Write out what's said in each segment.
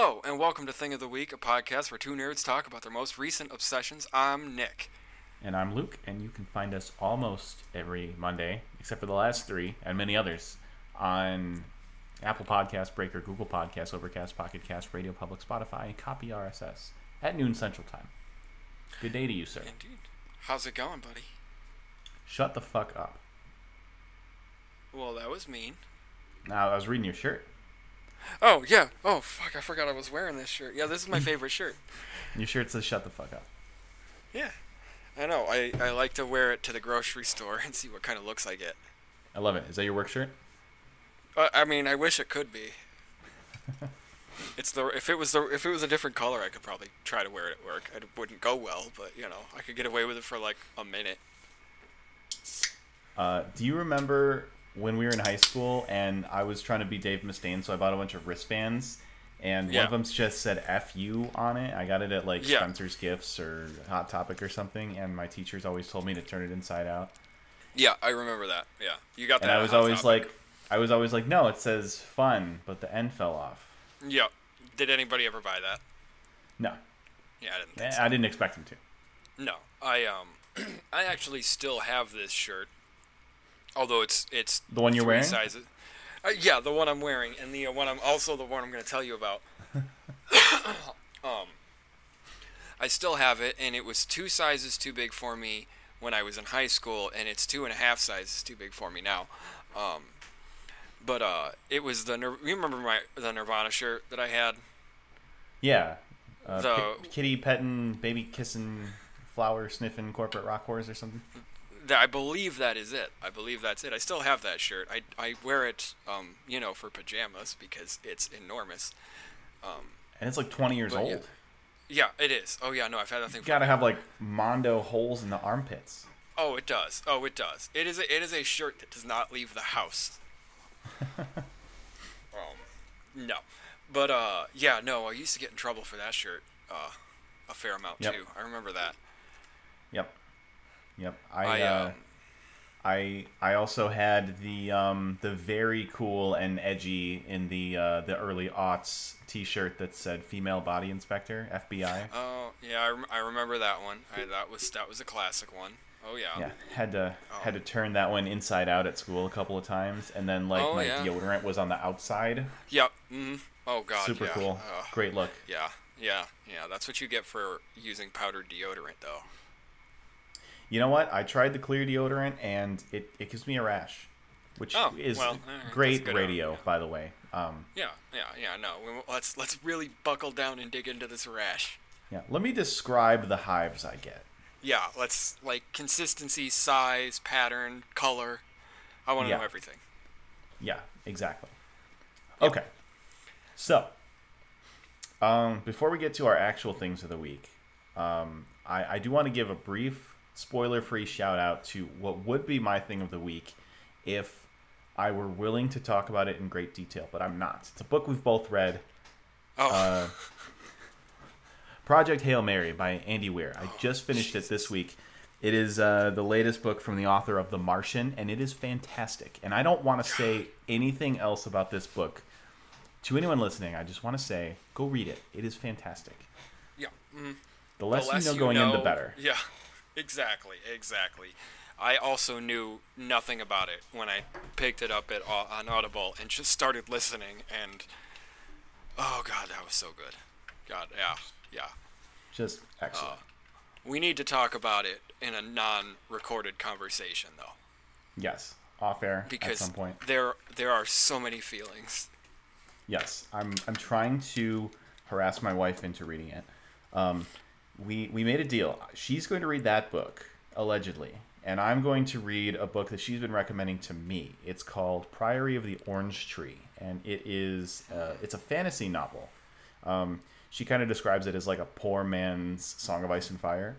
Hello, and welcome to Thing of the Week, a podcast where two nerds talk about their most recent obsessions. I'm Nick. And I'm Luke, and you can find us almost every Monday, except for the last three and many others, on Apple Podcasts, Breaker, Google Podcasts, Overcast, Pocket Cast, Radio Public, Spotify, and Copy RSS at noon Central Time. Good day to you, sir. Indeed. How's it going, buddy? Shut the fuck up. Well, that was mean. Now, I was reading your shirt. Oh, yeah. Oh, fuck, I forgot I was wearing this shirt. Yeah, this is my favorite shirt. Your shirt says shut the fuck up. Yeah. I know. I like to wear it to the grocery store and see what kind of looks I get. I love it. Is that your work shirt? I mean, I wish it could be. If it was a different color, I could probably try to wear it at work. It wouldn't go well, but I could get away with it for like a minute. Do you remember when we were in high school and I was trying to be Dave Mustaine, so I bought a bunch of wristbands, and one of them just said F you on it? I got it at Spencer's Gifts or Hot Topic or something, and my teachers always told me to turn it inside out. Yeah, I remember that. Yeah, you got that. And I was always like, no, it says fun, but the N fell off. Yeah. Did anybody ever buy that? No. Yeah, I didn't think so. I didn't expect them to. No, I actually still have this shirt, although it's the one you're wearing. Sizes. Yeah, the one I'm wearing, and the one I'm going to tell you about. I still have it, and it was 2 sizes too big for me when I was in high school, and it's 2.5 sizes too big for me now. But it was you remember the Nirvana shirt that I had? Yeah. Kitty petting, baby kissing, flower sniffing, corporate rock whores or something. I believe that is it. I believe that's it. I still have that shirt. I wear it, for pajamas because it's enormous. And it's like 20 years old. Yeah, it is. Oh yeah, no, I've had that thing. You gotta have Mondo holes in the armpits. Oh, it does. Oh, it does. It is a shirt that does not leave the house. No, but yeah, no, I used to get in trouble for that shirt a fair amount too. I remember that. Yep. I also had the very cool and edgy in the early aughts T-shirt that said "Female Body Inspector FBI." Oh yeah, I remember that one. That was a classic one. Oh yeah. Yeah, had to turn that one inside out at school a couple of times, and then my deodorant was on the outside. Yep. Mm-hmm. Oh god. Super cool. Great look. Yeah. That's what you get for using powdered deodorant, though. You know what? I tried the clear deodorant, and it gives me a rash, which is great radio, by the way. Yeah. No, let's really buckle down and dig into this rash. Yeah. Let me describe the hives I get. Yeah. Let's consistency, size, pattern, color. I want to know everything. Yeah. Exactly. Yep. Okay. So, before we get to our actual things of the week, I do want to give a brief spoiler-free shout-out to what would be my thing of the week if I were willing to talk about it in great detail, but I'm not. It's a book we've both read. Oh. Project Hail Mary by Andy Weir. I just finished it this week. It is the latest book from the author of The Martian, and it is fantastic. And I don't want to say anything else about this book. To anyone listening, I just want to say, go read it. It is fantastic. Yeah. Mm-hmm. The less you know going in, the better. Yeah. Exactly. I also knew nothing about it when I picked it up on Audible and just started listening, and oh god, that was so good. God, yeah. Just excellent. We need to talk about it in a non-recorded conversation, though. Yes, off air because at some point. There are so many feelings. Yes, I'm trying to harass my wife into reading it. We made a deal. She's going to read that book, allegedly, and I'm going to read a book that she's been recommending to me. It's called Priory of the Orange Tree, and it's a fantasy novel. She kind of describes it as like a poor man's Song of Ice and Fire.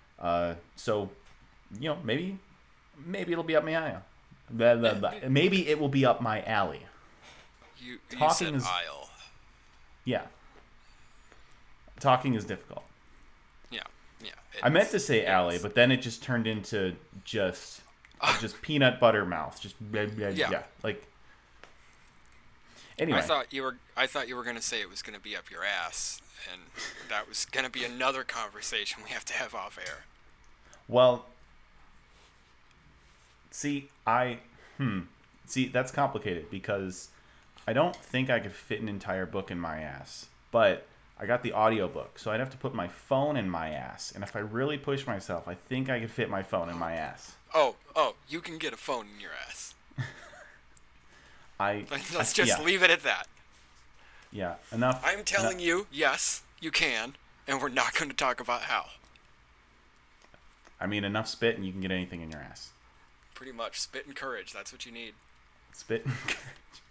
So, maybe it'll be up my alley. Maybe it will be up my alley. You said aisle. Yeah. Talking is difficult. Yeah. I meant to say alley, but then it just turned into just peanut butter mouth. Just blah, blah, yeah. Like Anyway, I thought you were gonna say it was gonna be up your ass, and that was gonna be another conversation we have to have off air. well, see, see, that's complicated because I don't think I could fit an entire book in my ass, but I got the audiobook, so I'd have to put my phone in my ass, and if I really push myself, I think I could fit my phone in my ass. Oh, you can get a phone in your ass. Let's just leave it at that. Yeah, enough. I'm telling you, yes, you can, and we're not going to talk about how. I mean, enough spit and you can get anything in your ass. Pretty much. Spit and courage. That's what you need. Spit and courage.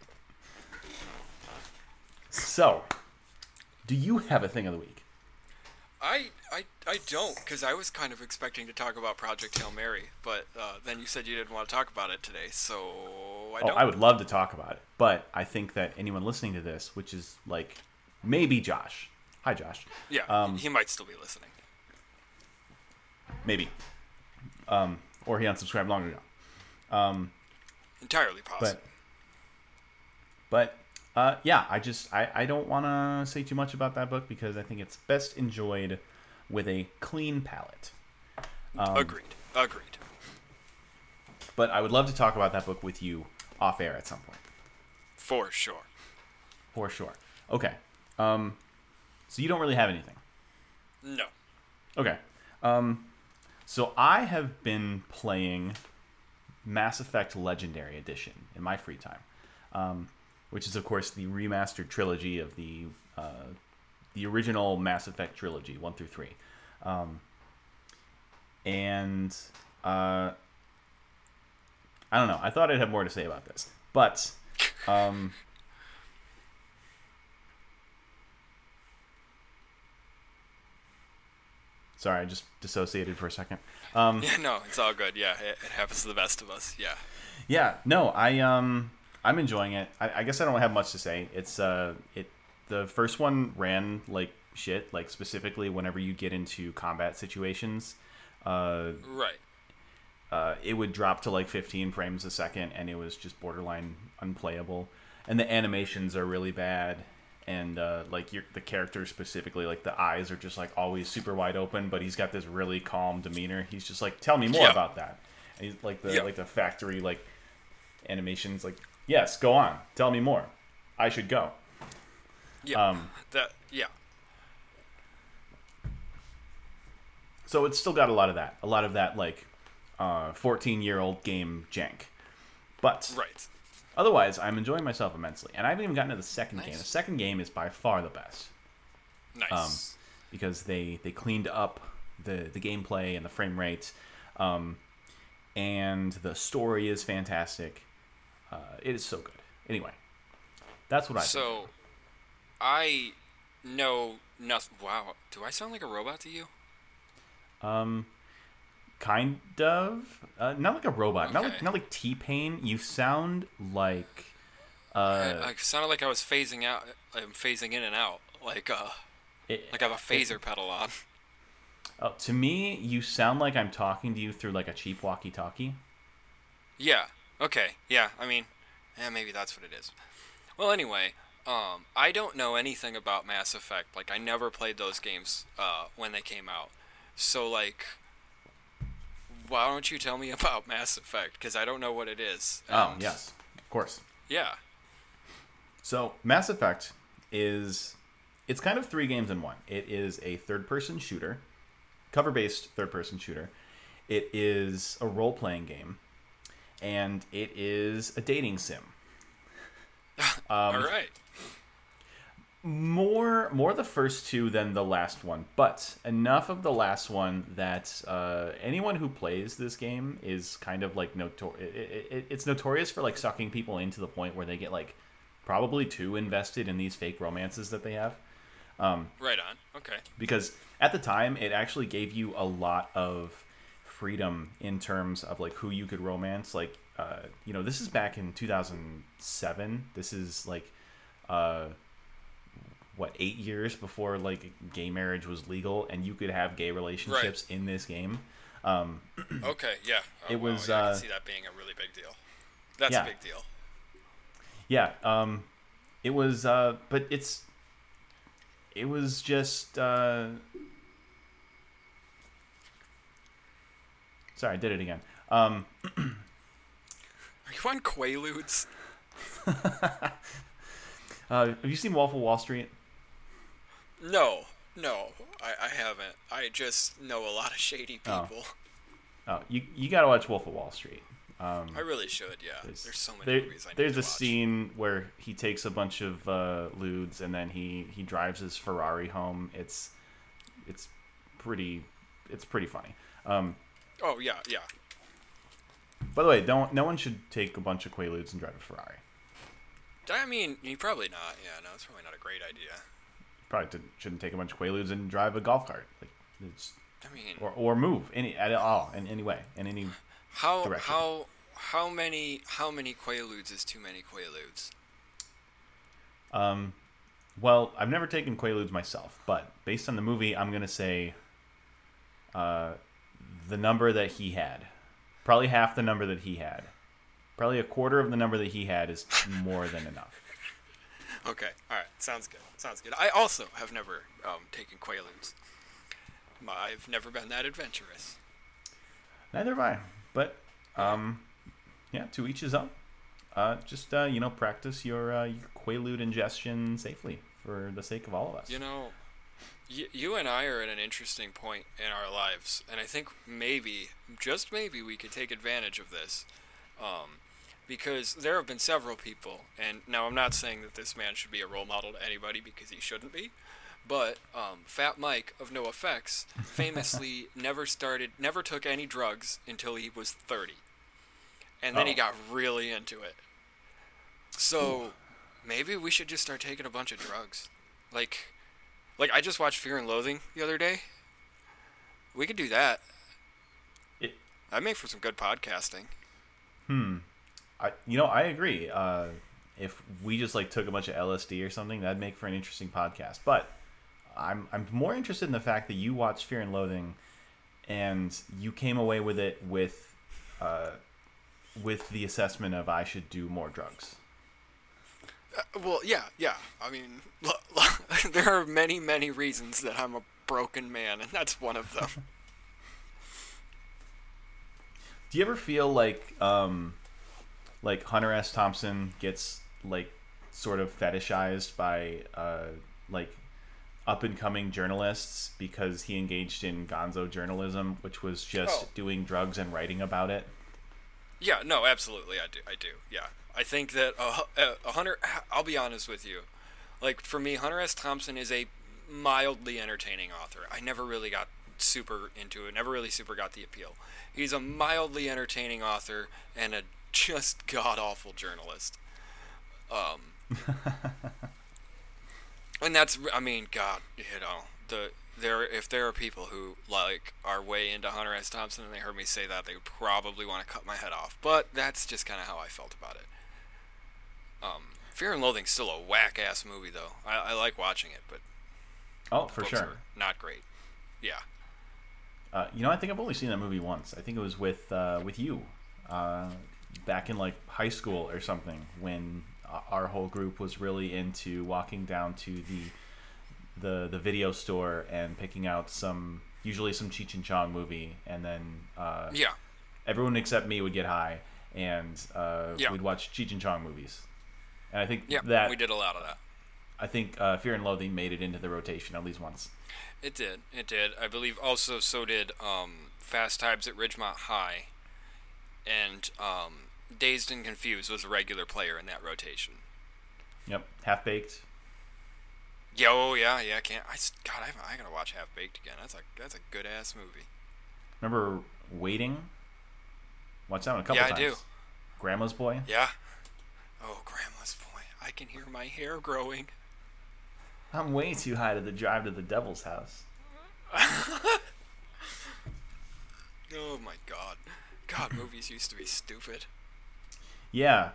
So, do you have a thing of the week? I don't, because I was kind of expecting to talk about Project Hail Mary, but then you said you didn't want to talk about it today, so I don't. I would love to talk about it, but I think that anyone listening to this, which is like maybe Josh. Hi, Josh. Yeah, he might still be listening. Maybe. Or he unsubscribed long ago. Entirely possible. But yeah, I don't want to say too much about that book because I think it's best enjoyed with a clean palate. Agreed. But I would love to talk about that book with you off air at some point. For sure. Okay. So you don't really have anything? No. Okay. So I have been playing Mass Effect Legendary Edition in my free time, which is, of course, the remastered trilogy of the original Mass Effect trilogy, 1 through 3. I don't know. I thought I'd have more to say about this. But sorry, I just dissociated for a second. Yeah, no, it's all good. Yeah, it happens to the best of us. Yeah. Yeah, no, I'm enjoying it. I guess I don't have much to say. It's the first one ran like shit, like specifically whenever you get into combat situations. Right. It would drop to like 15 frames a second, and it was just borderline unplayable. And the animations are really bad, and like the character specifically, like the eyes are just like always super wide open, but he's got this really calm demeanor. He's just like, tell me more about that. And he's like the factory like animations, like, yes, go on, tell me more. I should go. Yeah. So it's still got a lot of that like 14-year-old game jank. But right. Otherwise, I'm enjoying myself immensely. And I haven't even gotten to the second game. Nice. The second game is by far the best. Nice. Because they cleaned up the gameplay and the frame rate. And the story is fantastic. It is so good. Anyway, that's what I think. So, I know nothing. Wow. Do I sound like a robot to you? Kind of. Not like a robot. Okay. Not like T-Pain. You sound like. I sounded like I was phasing out. I'm phasing in and out, like I have a phaser pedal on. To me, you sound like I'm talking to you through like a cheap walkie-talkie. Yeah. Okay. Yeah. I mean, maybe that's what it is. Well, anyway, I don't know anything about Mass Effect. Like, I never played those games when they came out. So, like, why don't you tell me about Mass Effect? Because I don't know what it is. And yes, of course. Yeah. So, Mass Effect it's kind of 3 games in one. It is a third-person shooter, cover-based third-person shooter. It is a role-playing game, and it is a dating sim. All right. More the first 2 than the last one, but enough of the last one that anyone who plays this game is kind of like it's notorious for like sucking people in to the point where they get like probably too invested in these fake romances that they have. Right on. Okay. Because at the time, it actually gave you a lot of freedom in terms of like who you could romance. Like, this is back in 2007. This is like, 8 years before like gay marriage was legal, and you could have gay relationships in this game. Okay. Yeah. It was. I can see that being a really big deal. That's a big deal. Yeah. It was, but it was just. Sorry, I did it again. Are you on Quaaludes? Have you seen Wolf of Wall Street? No, I haven't. I just know a lot of shady people. Oh, you gotta watch Wolf of Wall Street. I really should, yeah. There's so many movies I need to watch. There's a scene where he takes a bunch of lewds and then he drives his Ferrari home. It's pretty funny. Oh yeah. By the way, no one should take a bunch of Quaaludes and drive a Ferrari. I mean, you probably not. Yeah, no, it's probably not a great idea. Probably shouldn't take a bunch of Quaaludes and drive a golf cart. Like, it's, I mean, or move at all in any way in any direction. How many Quaaludes is too many Quaaludes? Well, I've never taken Quaaludes myself, but based on the movie, I'm gonna say the number that he had, probably half the number that he had, probably a quarter of the number that he had is more than enough. Okay, all right, sounds good. I also have never taken Quaaludes. I've never been that adventurous. Neither have I, but yeah, to each his own. Just practice your Quaalude ingestion safely for the sake of all of us. You know, you and I are at an interesting point in our lives, and I think maybe, just maybe, we could take advantage of this. Because there have been several people, and now I'm not saying that this man should be a role model to anybody because he shouldn't be, but Fat Mike of NoFX famously never took any drugs until he was 30. And then he got really into it. So maybe we should just start taking a bunch of drugs. Like I just watched Fear and Loathing the other day. We could do that. That'd make for some good podcasting. I agree. If we just took a bunch of LSD or something, that'd make for an interesting podcast. But I'm more interested in the fact that you watched Fear and Loathing, and you came away with it with the assessment of I should do more drugs. Well, yeah. I mean, there are many, many reasons that I'm a broken man, and that's one of them. Do you ever feel like Hunter S. Thompson gets sort of fetishized by up and coming journalists because he engaged in gonzo journalism, which was just doing drugs and writing about it? Yeah, no, absolutely, I do. Yeah, I think that Hunter. I'll be honest with you, for me, Hunter S. Thompson is a mildly entertaining author. I never really got super into it. Never really super got the appeal. He's a mildly entertaining author and a just god-awful journalist. And that's, I mean, God, if there are people who are way into Hunter S. Thompson and they heard me say that, they would probably want to cut my head off. But that's just kind of how I felt about it. Fear and Loathing's still a whack-ass movie, though. I like watching it, but for sure, not great. Yeah. I think I've only seen that movie once. I think it was with you, back in high school or something, when our whole group was really into walking down to the video store and picking out usually some Cheech and Chong movie, and then everyone except me would get high, and we'd watch Cheech and Chong movies. And I think that we did a lot of that. I think Fear and Loathing made it into the rotation at least once. It did. I believe also so did Fast Times at Ridgemont High, and Dazed and Confused was a regular player in that rotation. Yep, Half Baked. Yeah, I can't. I gotta watch Half Baked again. That's a good ass movie. Remember Waiting? Watch that one a couple times. Yeah, I do. Grandma's Boy. Yeah. Oh, Grandma's Boy. I can hear my hair growing. I'm way too high to drive to the devil's house. Oh my God. God, movies used to be stupid. Yeah.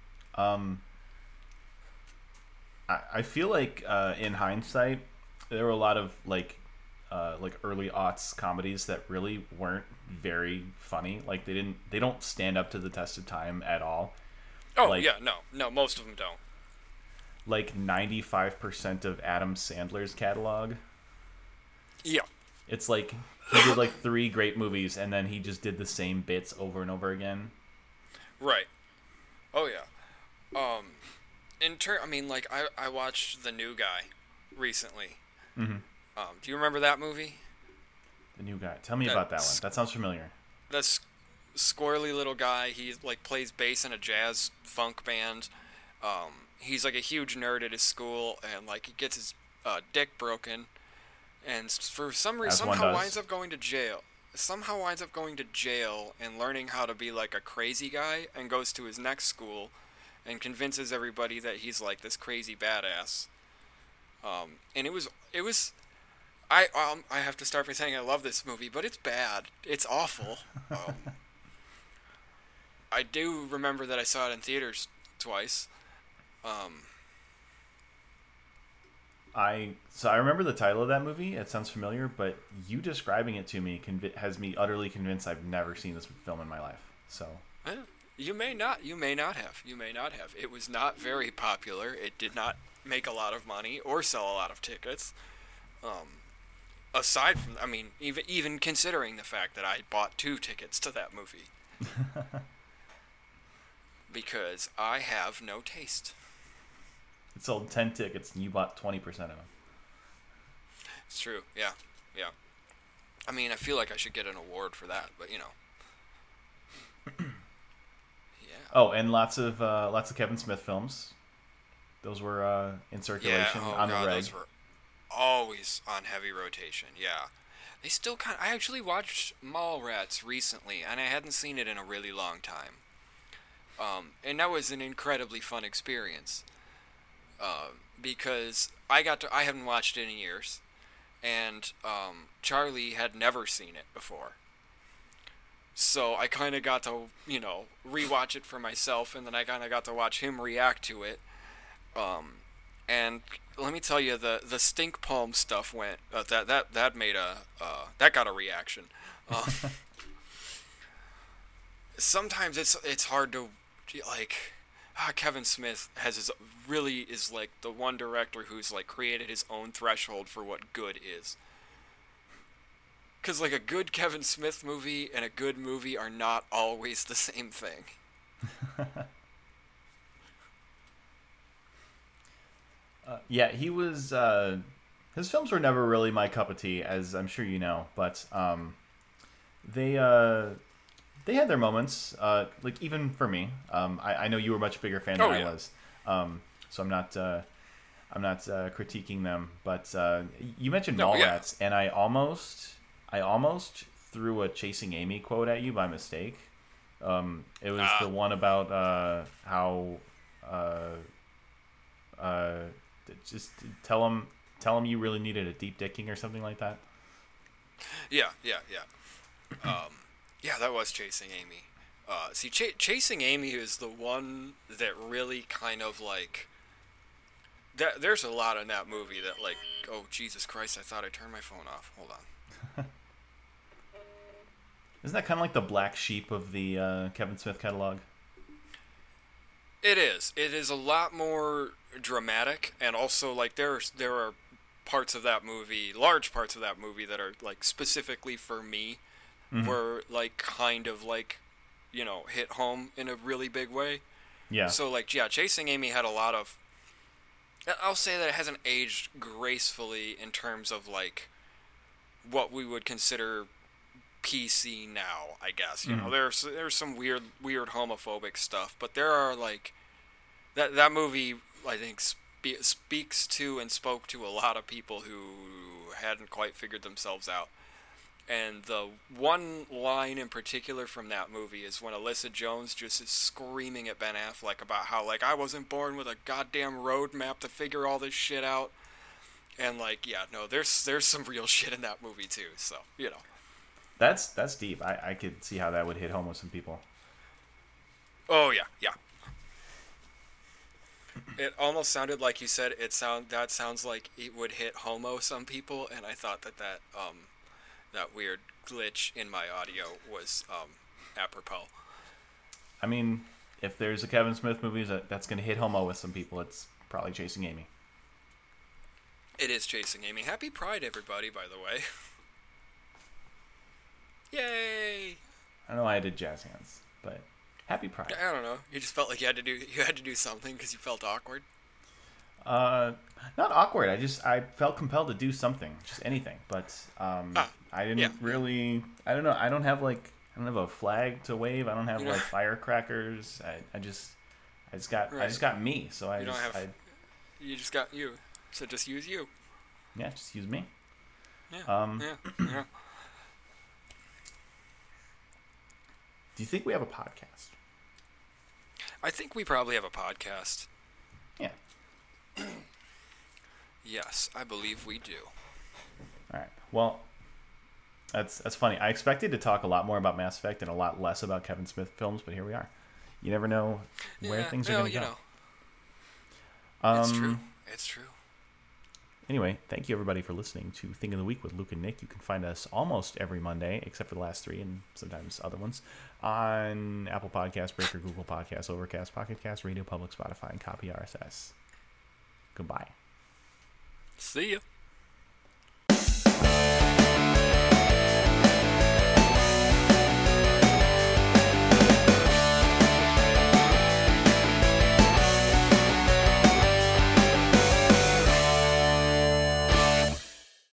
I feel like in hindsight, there were a lot of early aughts comedies that really weren't very funny. They don't stand up to the test of time at all. Oh, no, most of them don't. like 95% of Adam Sandler's catalog. Yeah. It's like he did like 3 great movies and then he just did the same bits over and over again. Right. Oh yeah. I mean, like I watched The New Guy recently. Mm-hmm. Do you remember that movie? The New Guy. Tell me about that one. That sounds familiar. That squirrely little guy. He like plays bass in a jazz funk band. He's like a huge nerd at his school, and like he gets his dick broken, and for some reason somehow winds up going to jail. Somehow winds up going to jail and learning how to be like a crazy guy, and goes to his next school, and convinces everybody that he's like this crazy badass. And it was. I have to start by saying I love this movie, but it's bad. It's awful. I do remember that I saw it in theaters twice. I remember the title of that movie. It sounds familiar, but you describing it to me has me utterly convinced I've never seen this film in my life. So you may not have. It was not very popular. It did not make a lot of money or sell a lot of tickets. Aside from, I mean, even considering the fact that I bought 2 tickets to that movie. Because I have no taste. It sold 10 tickets and you bought 20% of them. It's true, yeah. I mean, I feel like I should get an award for that, but you know. Yeah. Oh, and lots of Kevin Smith films. Those were in circulation on the reg. Those were always on heavy rotation, yeah. They still I actually watched Mallrats recently, and I hadn't seen it in a really long time. And that was an incredibly fun experience. Because I haven't watched it in years, and Charlie had never seen it before. So I kind of got to, rewatch it for myself, and then I kind of got to watch him react to it. And let me tell you, the stink palm stuff went that made that got a reaction. Sometimes it's hard to like. Kevin Smith is like the one director who's like created his own threshold for what good is. Cause like a good Kevin Smith movie and a good movie are not always the same thing. Yeah, he was. His films were never really my cup of tea, as I'm sure you know. But they had their moments. Like even for me, I know you were a much bigger fan than I was. So I'm not critiquing them. But you mentioned Mallrats, and I almost threw a Chasing Amy quote at you by mistake. It was the one about how just tell him you really needed a deep dicking or something like that. Yeah. Yeah, that was Chasing Amy. See, Chasing Amy is the one that really kind of like. There's a lot in that movie that like, oh Jesus Christ! I thought I turned my phone off. Hold on. Isn't that kind of like the black sheep of the Kevin Smith catalog? It is. It is a lot more dramatic, and also like there are parts of that movie, large parts of that movie that are like specifically for me, were like kind of like, hit home in a really big way. Yeah. So like, yeah, Chasing Amy had a lot of. I'll say that it hasn't aged gracefully in terms of like what we would consider PC now, I guess. There's some weird homophobic stuff, but there are like that movie I think speaks to and spoke to a lot of people who hadn't quite figured themselves out. And the one line in particular from that movie is when Alyssa Jones just is screaming at Ben Affleck about how, like, I wasn't born with a goddamn roadmap to figure all this shit out. And, like, yeah, no, there's some real shit in that movie, too, so, That's deep. I could see how that would hit home with some people. Oh, yeah. It almost sounded like you said that sounds like it would hit homo some people, and I thought that weird glitch in my audio was apropos. I mean, if there's a Kevin Smith movie that's going to hit homo with some people, it's probably Chasing Amy. It is Chasing Amy. Happy Pride, everybody, by the way. Yay! I don't know why I did jazz hands, but happy Pride. I don't know. You just felt like you had to do something because you felt awkward. Not awkward. I felt compelled to do something, just anything. But I didn't really. I don't know. I don't have a flag to wave. I don't have like firecrackers. I just got me. So you just got you. So just use you. Yeah, just use me. Yeah. Yeah. Do you think we have a podcast? I think we probably have a podcast. Yeah. Yes, I believe we do. All right. Well, that's funny. I expected to talk a lot more about Mass Effect and a lot less about Kevin Smith films, but here we are. You never know where things are going to go. It's true. It's true. Anyway, thank you everybody for listening to Thing of the Week with Luke and Nick. You can find us almost every Monday, except for the last 3 and sometimes other ones, on Apple Podcasts, Breaker, Google Podcasts, Overcast, Pocket Cast, Radio Public, Spotify, and Copy RSS. Goodbye. See ya.